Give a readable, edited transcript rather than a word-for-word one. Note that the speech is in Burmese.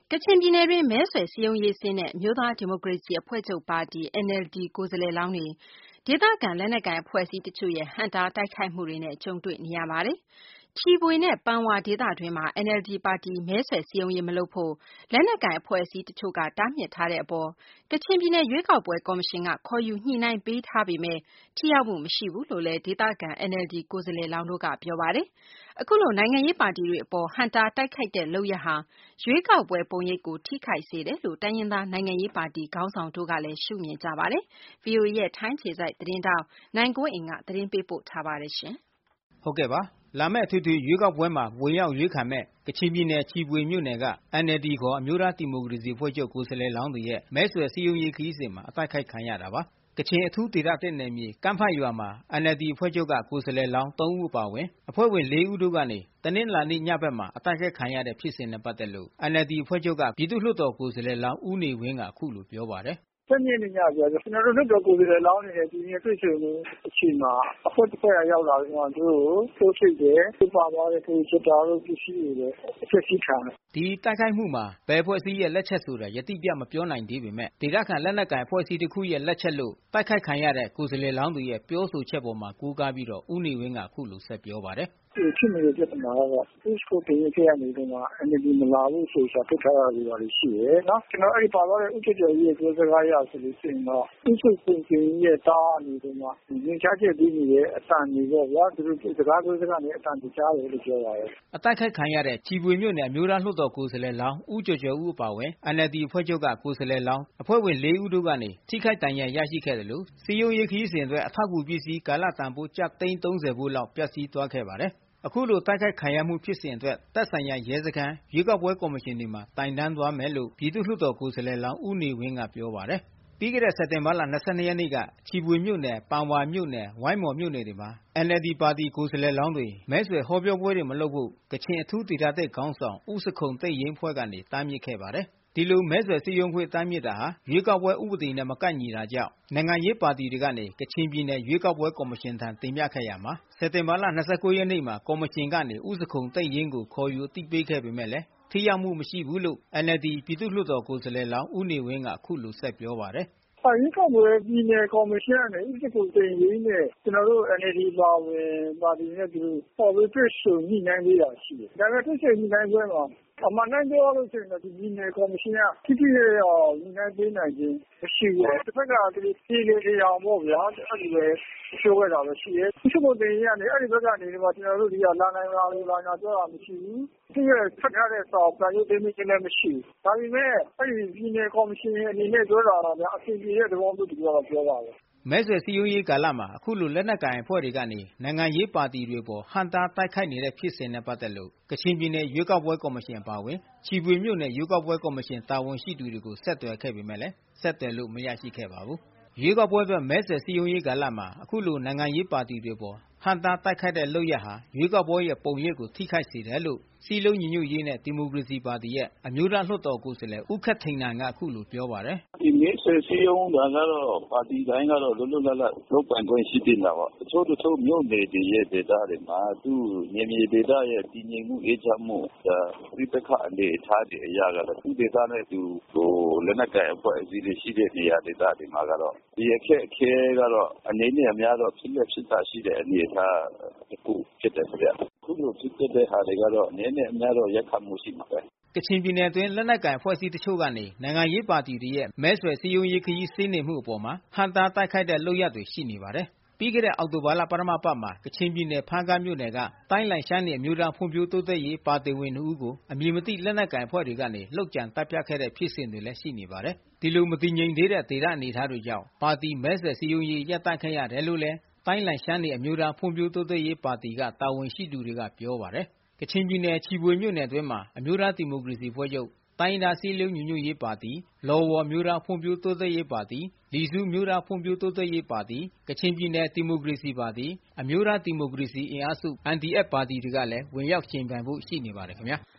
ကချင်ပြည်နယ်တွင်းမဲဆွယ်စည်းရုံးရေးဆင်းတဲ့အမျိုးသားဒီမိုကရေစီအဖွဲ့ချုပ်ပါတီ NLD ကိုယ်စားလှယ်လောင်းတွေဒေသခံလက်နက်ကိုင်အဖွဲ့အစည်းတချို့ရဲ့ဟန့်တားတိုက်ခိုက်မှုတွေနဲ့ကြုံတွေ့နေရပါတယ်။ချီဖွေနဲ့ပန်ဝါဒေသတွင်းမှာ NLD ပါတီမဲဆွယ်စည်းရုံးရေးမလုပ်ဖို့လက်နက်ကိုင်အဖွဲ့အစည်းတချို့ကတားမြစ်ထားတဲ့အပေါ်ကချင်ပြည်နယ်ရွေးကောက်ပွဲကော်မရှင်ကခေါ်ယူညှိနှိုင်းပေးထားပေမဲ့ထိရောက်မှုမရှိဘူးလို့လည်းဒေသခံ NLD ကိုယ်စားလှယ်လောင်းတို့ကပြောပါတယ်။အခုလိုနိုင်ငံရေးပါတီတွေအပေါ်ဟန့်တားတိုက်ခိုက်တဲ့လုပ်ရပ်ဟာရွေးကောက်ပွဲပုံရိပ်ကိုထိခိုက်စေတယ်လို့တိုင်းရင်းသားနိုင်ငံရေးပါတီခေါင်းဆောင်တို့ကလည်းရှုမြင်ကြပါတယ်။ VOA ရဲ့ထိုင်းခြေစိုက်သတင်းတောက်နိုင်ကွန်းအိမ်ကသတင်းပေးပို့ထားပါတယ်။ဟုတ်ကဲ့ပါလာမယ့်အထွေထွေရွေးကောက်ပွဲမှာဝင်ရောက်ရွေးခံမဲ့ကချင်ပြည်နယ်ချီဖွေမြို့နယ်က NLD ခေါ်အမျိုးသားဒီမိုကရေစီအဖွဲ့ချုပ်ကိုယ်စားလှယ်လောင်းတွေရဲ့မဲဆွယ်စည်းရုံးရေးခရီးစဉ်မှာအတိုက်ခိုက်ခံရတာပါကချင်အထူးဒေသ1နယ်မြေကမ်းဖတ်ရွာမှာ NLD အဖွဲ့ချုပ်ကကိုယ်စားလှယ်လောင်း3ဦးပါဝင်အဖွဲ့ဝင်4ဦးတို့ကနေတနင်္လာနေ့ညဘက်မှာအတိုက်ခိုက်ခံရတဲ့ဖြစ်စဉ်နဲ့ပတ်သက်လို့ NLD အဖွဲ့ချုပ်ကပြည်သူ့လွှတ်တော်ကိုယ်စားလှယ်လောင်းဦးနေဝင်းကအခုလိုပြောပါတယ် 12ရက်နေ့ညပြောကျွန်တော်တို့လွှတ်တော်ကိုယ်စားလှယ်လောင်းနေတဲ့ဒီနေ့တွေ့ဆုံမှုအချိန်မှာအဖွဲ့တစ်ဖွဲ့ရောက်လာပြီးတော့သူတို့ထိုးထိပ်တယ်သူပါသွားတဲ့သူချက်တာတို့ပစ္စည်းတွေလည်းအဖြစ်ရှိခံတယ်ဒီတိုက်ခိုက်မှုမှာဘယ်အဖွဲ့အစည်းရဲ့လက်ချက်ဆိုတာယတိပြမပြောနိုင်သေးပေမဲ့ဒေသခံလက်နက်ကိုင်အဖွဲ့အစည်းတစ်ခုရဲ့လက်ချက်လို့တိုက်ခိုက်ခံရတဲ့ကိုယ်စားလှယ်လောင်းတွေရဲ့ပြောဆိုချက်ပေါ်မှာကူးကားပြီးတော့ဦးနေဝင်းကအခုလိုဆက်ပြောပါတယ်ဖြစ်နေတဲ့ပြဿနာကတော့ Facebook တင်ရခဲ့ရနေတော့ NLD မလာဘူးဆိုတော့ထုတ်ထားတာတွေပါရှိတယ်နော်ကျွန်တော်အဲ့ဒီပါသွားတဲ့ဥက္ကဋ္ဌကြီးရဲ့ပြောစကားရဆိုလို့ရှိရင်တော့ Facebook တင်ရဲ့တားနေတော့မှညင်ချချက်ပြီးနေတဲ့အတန်တွေပေါ့ဗျာသူတို့စကားပြောစကားနဲ့အတန်တကြားတယ်လို့ပြောပါတယ်အတိုက်ခိုက်ခံရတဲ့ချီပွေမြို့နယ်အမျိုးသားလွှတ်တော်ကိုယ်စားလှယ်လောင်းဦးကျော်ကျော်ဦးအပါဝင် NLD အဖွဲ့ချုပ်ကကိုယ်စားလှယ်လောင်းအဖွဲ့ဝင်4ဦးတို့ကနေထိခိုက်ဒဏ်ရာရရှိခဲ့တယ်လို့စီယုံရေးခရီးစဉ်အတွက်အထောက်အကူပစ္စည်းကာလတန်ဖိုးကျပ်သိန်း30ဖိုးလောက်ပျက်စီးသွားခဲ့ပါတယ်အခုလိုတိုက်ခိုက်ခံရမှုဖြစ်စဉ်အတွက်သက်ဆိုင်ရာရဲစခန်းရွေးကောက်ပွဲကော်မရှင်တွေမှာတိုင်တန်းသွားမယ်လို့ပြည်သူ့လွှတ်တော်ကိုယ်စားလှယ်လောင်းဦးနေဝင်းကပြောပါတယ်ပြီးခဲ့တဲ့စက်တင်ဘာလ22ရက်နေ့ကချီပွေမြို့နယ်ပန်ဝါမြို့နယ်ဝိုင်းမော်မြို့နယ်တွေမှာ NLD ပါတီကိုယ်စားလှယ်လောင်းတွေမဲဆွယ်ဟောပြောပွဲတွေမလုပ်ဖို့ကချင်အထူးဒေသတဲ့ခေါင်းဆောင်ဦးစခုံသိပ်ရင်ဖွဲ့ကနေတားမြစ်ခဲ့ပါတယ်ဒီလိုမဲဆွယ်စည်းရုံးခွင့်တားမြစ်တာဟာရွေးကောက်ပွဲဥပဒေနဲ့မကိုက်ညီတာကြောင့်နိုင်ငံရေးပါတီတွေကနေကချင်ပြည်နယ်ရွေးကောက်ပွဲကော်မရှင်ထံတင်ပြခဲ့ရမှာစက်တင်ဘာလ29ရက်နေ့မှာကော်မရှင်ကနေဦးစခုံသိပ်ရင်ကိုခေါ်ယူအသိပေးခဲ့ပေမဲ့လည်းထိရောက်မှုမရှိဘူးလို့ NLD ပြည်သူ့လွှတ်တော်ကိုယ်စားလှယ်လောင်းဦးနေဝင်းကအခုလိုဆက်ပြောပါတယ်ရွေးကောက်ပွဲပြည်နယ်ကော်မရှင်နဲ့ဥပဒေကိုတင်ရင်းနဲ့ကျွန်တော်တို့ NLD ပါဝင်ပါတီနဲ့သူပေါ်ပြီးတွေ့ဆုံညှိနှိုင်းပေးတာရှိတယ်ဒါပေမဲ့တွေ့ဆုံညှိနှိုင်းပွဲမှာအမှန်တမ်းပြောလို့ရှိရင်ဒီပြည်နယ်ကော်မရှင်ကတိတိကျကျညှိနှိုင်းပေးနိုင်ခြင်းမရှိဘူးတစ်ဖက်ကဒီပြည်နယ်တရားပေါ့ဗျာအဲ့ဒီပဲပြောရတာပဲရှိတယ်ဒီလိုတင်ရနေအဲ့ဒီဘက်ကနေဒီမှာကျွန်တော်တို့ဒီကလာနိုင်လာလို့လာညာပြောတာမရှိဘူးဒီရဖတ်ထားတဲ့စာအုပ်ကရုပ်သိမ်းခြင်းလည်းမရှိဘူးဒါပေမဲ့အဲ့ဒီပြည်နယ်ကော်မရှင်အနေနဲ့ပြောတာတော့ဗျာအစီအစဉ်ရဲ့သဘောမျိုးတူတော့ပြောပါပဲမဲဆွယ်စည်းရုံးရေးကာလမှာအခုလိုလက်နက်ကိုင်အဖွဲ့တွေကနေနိုင်ငံရေးပါတီတွေပေါ်ဟန်တာတိုက်ခိုက်နေတဲ့ဖြစ်စဉ်နဲ့ပတ်သက်လို့ကချင်ပြည်နယ်ရွေးကောက်ပွဲကော်မရှင်ပါဝင်ချီပွေမြို့နယ်ရွေးကောက်ပွဲကော်မရှင်တာဝန်ရှိသူတွေကိုဆက်သွယ်ခဲ့ပေမဲ့ဆက်သွယ်လို့မရရှိခဲ့ပါဘူးရွေးကောက်ပွဲအတွက်မဲဆွယ်စည်းရုံးရေးကာလမှာအခုလိုနိုင်ငံရေးပါတီတွေပေါ်ဟန်တာတိုက်ခိုက်တဲ့လုပ်ရဟာရွေးကောက်ပွဲရဲ့ပုံရိပ်ကိုထိခိုက်စေတယ်လို့စီလုံးညီညွတ်ရေးနဲ့ဒီမိုကရေစီပါတီရဲ့အမျိုးသားလွှတ်တော်ကိုယ်စားလှယ်ဦးခက်ထိန်နန်ကအခုလိုပြောပါတယ်ဒီမဲဆွယ်စည်းရုံးတာကတော့ပါတီတိုင်းကတော့လွတ်လွတ်လပ်လပ်လုပ်ပိုင်ခွင့်ရှိတင်တာပါတချို့မြို့နယ်တွေရဲ့ဒေသတွေမှာသူမြေဒေသရဲ့တည်ငြိမ်မှုအေးချမ်းမှုဒီပခအနေထားတွေအရာကတော့သူဒေသနဲ့သူလက်နက်ကိုင်အဖွဲ့အစည်းတွေရှိတဲ့နေရာဒေသတွေမှာကတော့ဒီအခက်အခဲကတော့အနေနဲ့အများတော့ဖြစ်တာရှိတဲ့အနေအထားတစ်ခုဖြစ်တယ်ဗျခုလိုဖြစ်တဲ့ဟာတွေကတော့အနေနဲ့အများတော့ရက်ခတ်မှုရှိမှာပဲကချင်ပြည်နယ်အတွင်းလက်နက်ကိုင်အဖွဲ့အစည်းတချို့ကနေနိုင်ငံရေးပါတီတွေရဲ့မဲဆွယ်စည်းရုံးရေးခရီးစင်းနေမှုအပေါ်မှာဟန်တာတိုက်ခိုက်တဲ့လုပ်ရပ်တွေရှိနေပါတယ်ပြီးခဲ့တဲ့အောက်တိုဘာလပထမပတ်မှာကချင်ပြည်နယ်ဖားကန့်မြို့နယ်ကတိုင်းလန်ရှမ်းနယ်အမျိုးသားဖွံ့ဖြိုးတိုးတက်ရေးပါတီဝင်2ဦးကိုအမည်မသိလက်နက်ကိုင်အဖွဲ့တွေကနေလှုပ်ကြံတပ်ဖြတ်ခဲ့တဲ့ဖြစ်စဉ်တွေလည်းရှိနေပါတယ်ဒီလိုမတည်ငြိမ်သေးတဲ့ဒေသအနေအထားတွေကြောင့်ပါတီမဲဆွယ်စည်းရုံးရေးရပ်တန့်ခဲ့ရတယ်လို့လည်းတိုင်းလန်ရှမ်းနယ်အမျိုးသားဖွံ့ဖြိုးတိုးတက်ရေးပါတီကတာဝန်ရှိသူတွေကပြောပါတယ်ကချင်ပြည်နယ်ချီပွေမြို့နယ်အတွင်းမှာအမျိုးသားဒီမိုကရေစီအဖွဲ့ချုပ်တိုင်းဒါစီလုံးညီညွတ်ရေးပါတီလော်ဝေါ်မျိုးသားဖွံ့ဖြိုးတိုးတက်ရေးပါတီလီဆူးမျိုးသားဖွံ့ဖြိုးတိုးတက်ရေးပါတီကချင်ပြည်နယ်ဒီမိုကရေစီပါတီအမျိုးသားဒီမိုကရေစီအင်အားစု NDF ပါတီတွေကလည်းဝင်ရောက်ရှင်ပြိုင်ဖို့ရှိနေပါတယ်ခင်ဗျာ